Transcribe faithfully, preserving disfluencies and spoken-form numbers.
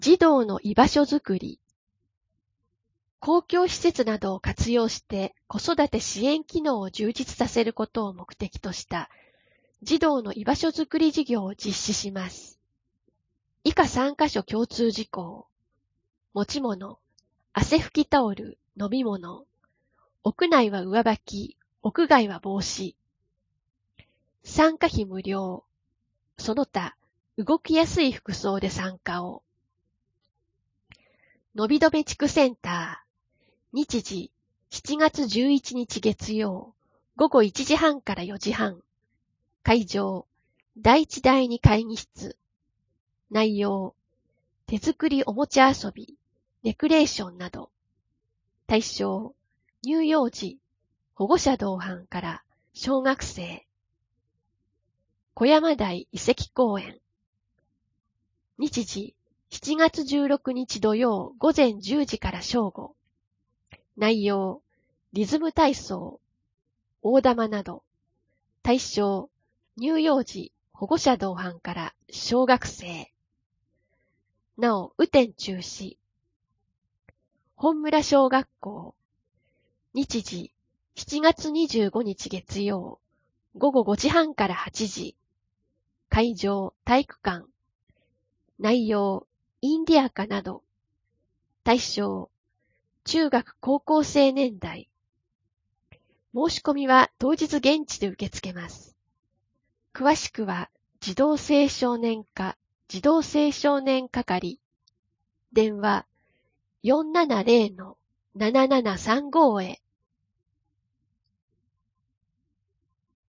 児童の居場所づくり。公共施設などを活用して子育て支援機能を充実させることを目的とした児童の居場所づくり事業を実施します。以下さんカ所共通事項。持ち物、汗拭きタオル、飲み物。屋内は上履き、屋外は帽子。参加費無料。その他、動きやすい服装で参加を。のびどめ地区センター。日時、しちがつじゅういちにち月曜、ごごいちじはんからよじはん。会場、だいいちだいに会議室。内容、手作りおもちゃ遊び、レクレーションなど。対象、乳幼児、保護者同伴から小学生。小山台遺跡公園。日時、しちがつじゅうろくにち土曜ごぜんじゅうじから正午。内容、リズム体操、大玉など。対象、乳幼児、保護者同伴から小学生。なお、雨天中止。本村小学校。日時、しちがつにじゅうごにち月曜、ごごごじはんからはちじ。会場、体育館。内容、インディアカなど。対象、中学高校生年代。申し込みは当日現地で受け付けます。詳しくは、児童青少年課、児童青少年係。電話 よんななぜろのななななさんご へ。